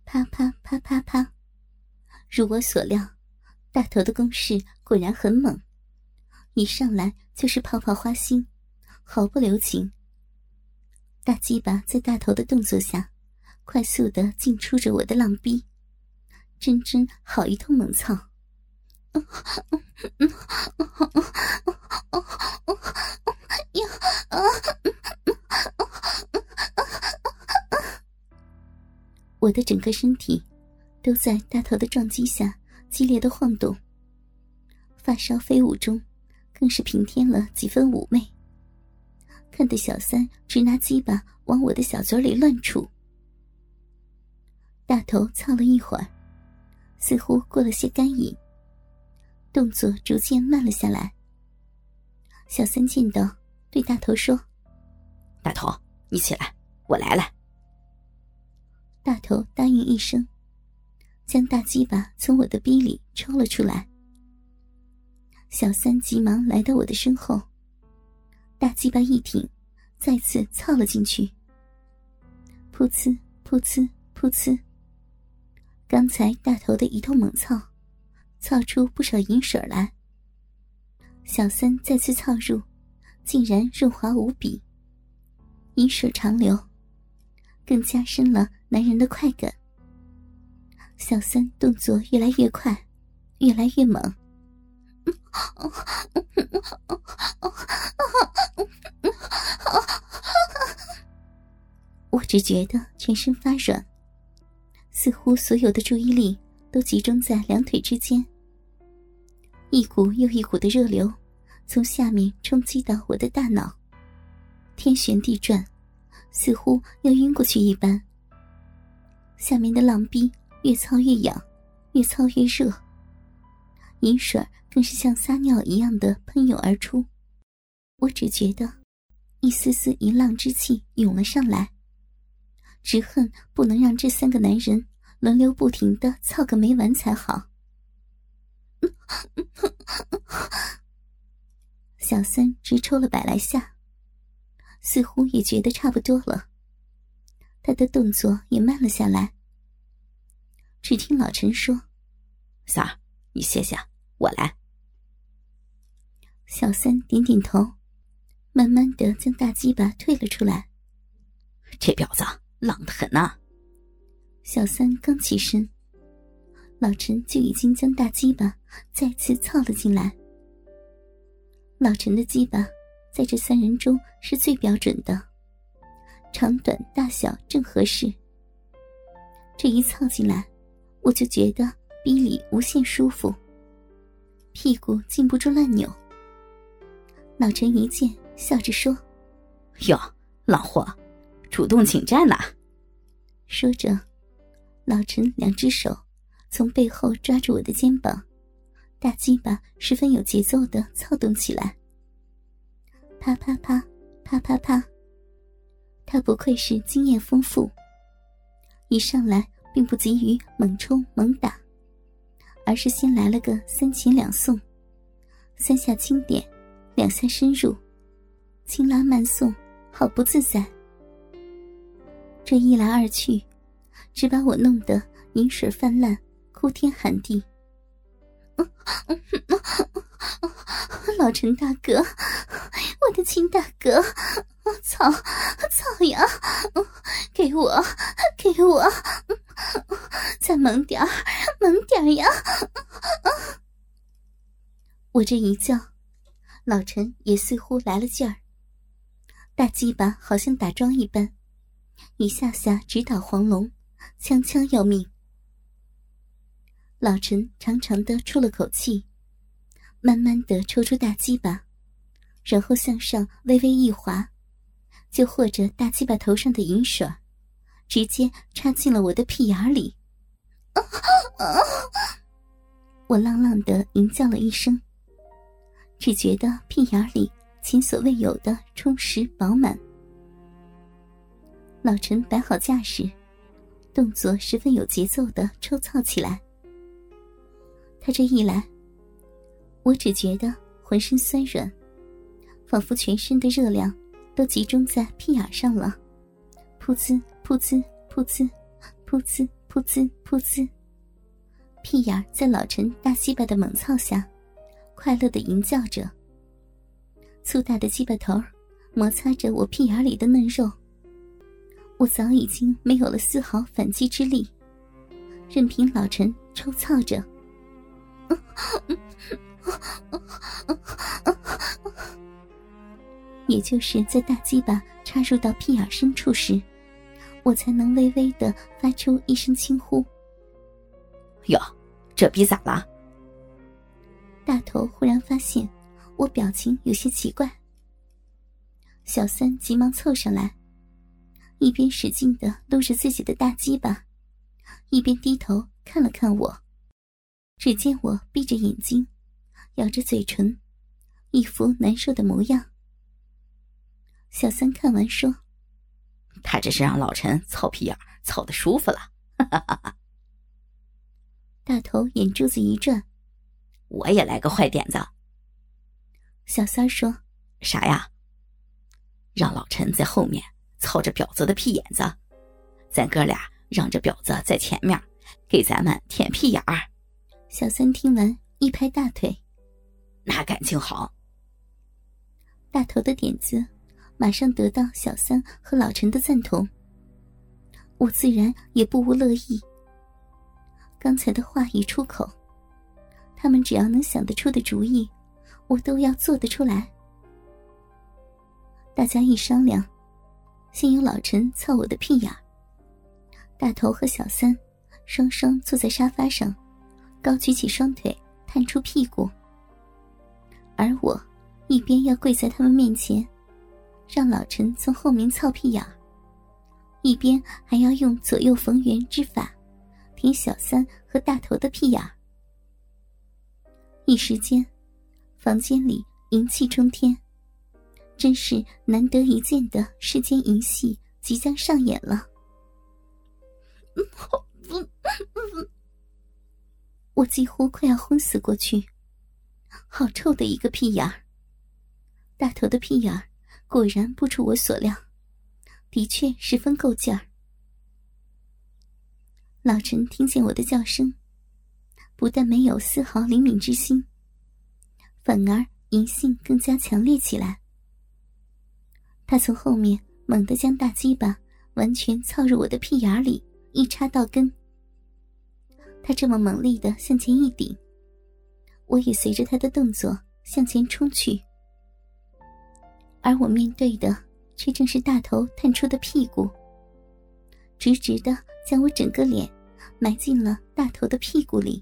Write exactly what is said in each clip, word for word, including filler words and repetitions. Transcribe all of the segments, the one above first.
啪啪啪啪啪，如我所料，大头的攻势果然很猛，一上来就是泡泡花心，毫不留情。大鸡巴在大头的动作下快速地进出着我的浪逼，真真好一通猛操。我的整个身体都在大头的撞击下激烈的晃动，发梢飞舞中更是平添了几分妩媚，看得小三直拿鸡巴往我的小嘴里乱杵。大头操了一会儿，似乎过了些干瘾，动作逐渐慢了下来。小三见到，对大头说： 大头，你起来，我来了。 大头答应一声，将大鸡巴从我的逼里抽了出来。小三急忙来到我的身后，大鸡巴一挺，再次操了进去。噗呲噗呲噗呲，刚才大头的一通猛操，操出不少银水来。小三再次操入，竟然润滑无比，银水长流，更加深了男人的快感。小三动作越来越快，越来越猛。我只觉得全身发软，似乎所有的注意力都集中在两腿之间，一股又一股的热流从下面冲击到我的大脑，天旋地转，似乎要晕过去一般。下面的浪逼越操越痒，越操越热，银水更是像撒尿一样的喷涌而出。我只觉得一丝丝淫浪之气涌了上来，只恨不能让这三个男人轮流不停地操个没完才好。小三直抽了百来下，似乎也觉得差不多了，他的动作也慢了下来。只听老陈说： 三儿，你歇下，我来。 小三点点头，慢慢地将大鸡巴退了出来。 这婊子浪得很啊。 小三刚起身，老陈就已经将大鸡巴再次操了进来。老陈的鸡巴在这三人中是最标准的，长短大小正合适。这一操进来，我就觉得逼里无限舒服，屁股禁不住乱扭。老陈一见，笑着说： 哟，浪货，主动请战呐。 说着，老陈两只手从背后抓住我的肩膀，大鸡巴十分有节奏地操动起来。啪啪啪啪啪啪，他不愧是经验丰富，一上来并不急于猛冲猛打，而是先来了个三前两送，三下轻点，两下深入，轻拉慢送，好不自在。这一来二去，只把我弄得饮水泛滥，哭天喊地。老陈大哥，我的亲大哥，操操呀，给我给我，再猛点儿猛点儿呀。我这一叫，老陈也似乎来了劲儿，大鸡巴好像打桩一般，一下下直捣黄龙，枪枪要命。老陈长长的出了口气，慢慢的抽出大鸡巴，然后向上微微一滑，就和着大鸡巴头上的银水，直接插进了我的屁眼里。我浪浪的吟叫了一声，只觉得屁眼里前所未有的充实饱满。老陈摆好架势，动作十分有节奏的抽操起来。他这一来，我只觉得浑身酸软，仿佛全身的热量都集中在屁眼上了，噗呲噗呲噗呲噗呲噗滋噗滋，屁眼在老陈大鸡巴的猛操下快乐地吟叫着。粗大的鸡巴头摩擦着我屁眼里的嫩肉，我早已经没有了丝毫反击之力，任凭老陈抽操着。也就是在大鸡巴插入到屁眼深处时，我才能微微地发出一声轻呼。 哟，这逼咋了？ 大头忽然发现我表情有些奇怪，小三急忙凑上来，一边使劲地撸着自己的大鸡巴，一边低头看了看我。只见我闭着眼睛，咬着嘴唇，一副难受的模样。小三看完说： 他这是让老陈操屁眼操得舒服了。 大头眼珠子一转： 我也来个坏点子。 小三说： 啥呀？让老陈在后面操着婊子的屁眼子，咱哥俩让着婊子在前面给咱们舔屁眼儿。 小三听完一拍大腿： 那感情好。 大头的点子马上得到小三和老陈的赞同，我自然也不无乐意。刚才的话一出口，他们只要能想得出的主意，我都要做得出来。大家一商量，先由老陈操我的屁眼，大头和小三双双坐在沙发上，高举起双腿探出屁股，而我一边要跪在他们面前让老陈从后面操屁眼，一边还要用左右逢源之法舔小三和大头的屁眼。一时间房间里淫气冲天，真是难得一见的世间淫戏即将上演了。我几乎快要昏死过去，好臭的一个屁眼儿。大头的屁眼儿果然不出我所料，的确十分够劲儿。老陈听见我的叫声，不但没有丝毫灵敏之心，反而淫性更加强烈起来。他从后面猛地将大鸡巴完全操入我的屁眼里，一插到根。他这么猛力地向前一顶，我也随着他的动作向前冲去，而我面对的却正是大头探出的屁股，直直地将我整个脸埋进了大头的屁股里。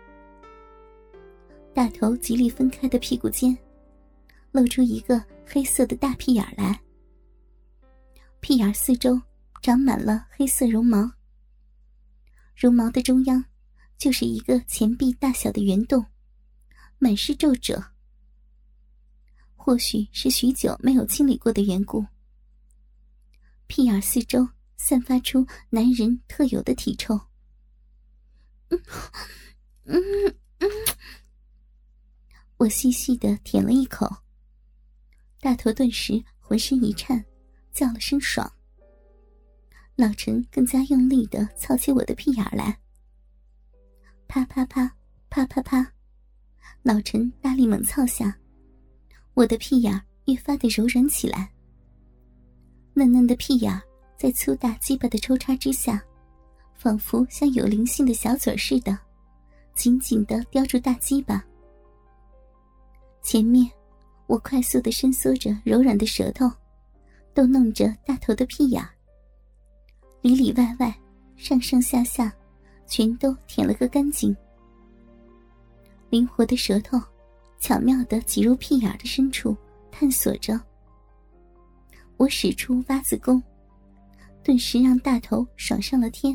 大头极力分开的屁股间露出一个黑色的大屁眼来，屁眼四周长满了黑色绒毛，绒毛的中央就是一个钱币大小的圆洞，满是皱褶。或许是许久没有清理过的缘故，屁眼四周散发出男人特有的体臭。嗯嗯嗯，我细细地舔了一口，大头顿时浑身一颤，叫了声爽。老陈更加用力地操起我的屁眼来，啪啪啪啪啪啪，老陈大力猛操下，我的屁眼越发的柔软起来。嫩嫩的屁眼在粗大鸡巴的抽插之下，仿佛像有灵性的小嘴似的，紧紧地叼住大鸡巴。前面我快速地伸缩着柔软的舌头，逗弄着大头的屁眼，里里外外上上下下全都舔了个干净。灵活的舌头巧妙地挤入屁眼的深处探索着，我使出挖子功，顿时让大头爽上了天。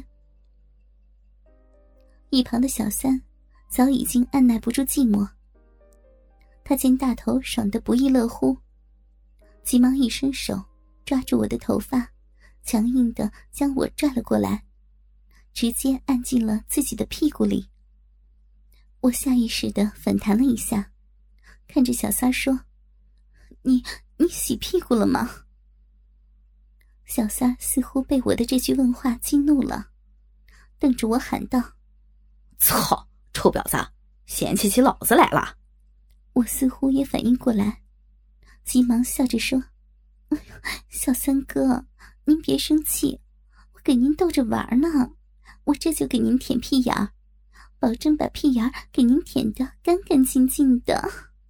一旁的小三早已经按耐不住寂寞，他见大头爽得不亦乐乎，急忙一伸手抓住我的头发，强硬地将我拽了过来，直接按进了自己的屁股里。我下意识地反弹了一下，看着小三说：你你洗屁股了吗？小三似乎被我的这句问话激怒了， 瞪着我喊道： 操，臭婊子，嫌弃起老子来了！ 我似乎也反应过来，急忙笑着说：小三哥，您别生气，我给您逗着玩呢，我这就给您舔屁眼儿，保证把屁眼儿给您舔得干干净净的。